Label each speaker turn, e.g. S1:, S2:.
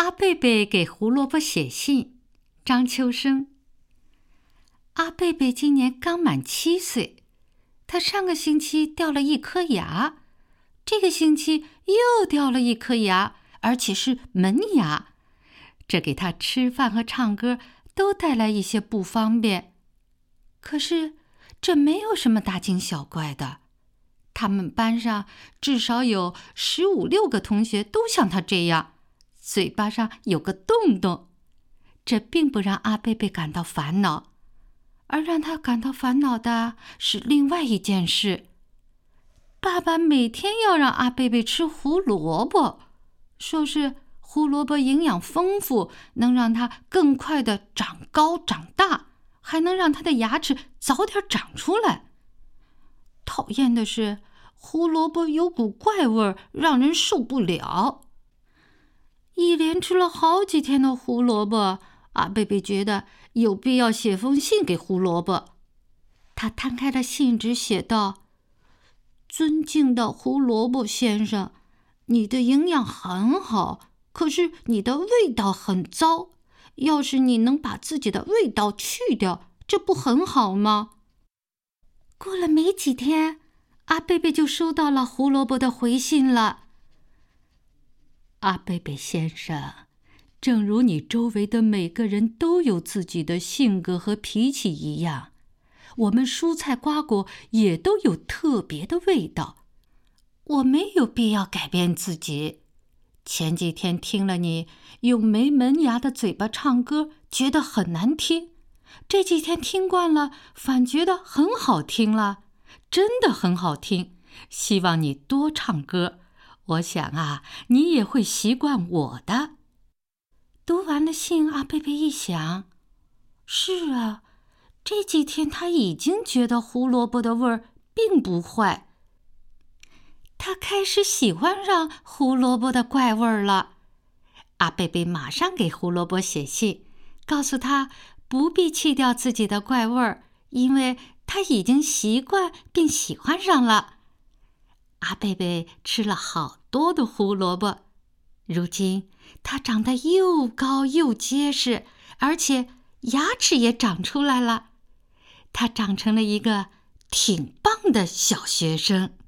S1: 阿贝贝给胡萝卜写信，张秋生。阿贝贝今年刚满7岁，他上个星期掉了一颗牙，这个星期又掉了一颗牙，而且是门牙，这给他吃饭和唱歌都带来一些不方便。可是这没有什么大惊小怪的，他们班上至少有15、16个同学都像他这样，嘴巴上有个洞洞。这并不让阿贝贝感到烦恼，而让他感到烦恼的是另外一件事。爸爸每天要让阿贝贝吃胡萝卜，说是胡萝卜营养丰富，能让他更快地长高长大，还能让他的牙齿早点长出来。讨厌的是，胡萝卜有股怪味，让人受不了。一连吃了好几天的胡萝卜，阿贝贝觉得有必要写封信给胡萝卜。他摊开了信纸，写道：尊敬的胡萝卜先生，你的营养很好，可是你的味道很糟。要是你能把自己的味道去掉，这不很好吗？过了没几天，阿贝贝就收到了胡萝卜的回信了。阿贝贝先生，正如你周围的每个人都有自己的性格和脾气一样，我们蔬菜瓜果也都有特别的味道。我没有必要改变自己。前几天听了你用没门牙的嘴巴唱歌，觉得很难听。这几天听惯了，反觉得很好听了，真的很好听。希望你多唱歌，我想啊，你也会习惯我的。读完了信，阿贝贝一想，是啊，这几天他已经觉得胡萝卜的味儿并不坏。他开始喜欢上胡萝卜的怪味儿了。阿贝贝马上给胡萝卜写信，告诉他不必去掉自己的怪味儿，因为他已经习惯并喜欢上了。阿贝贝吃了好多的胡萝卜，如今它长得又高又结实，而且牙齿也长出来了。它长成了一个挺棒的小学生。